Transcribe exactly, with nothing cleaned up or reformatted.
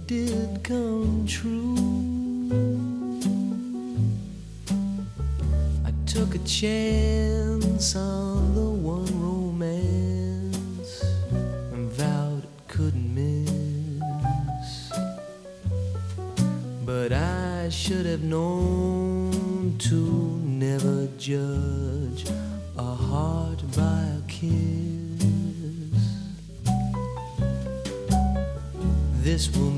did come true. I took a chance on the one romance and vowed it couldn't miss. But I should have known to never judge a heart by a kiss. This will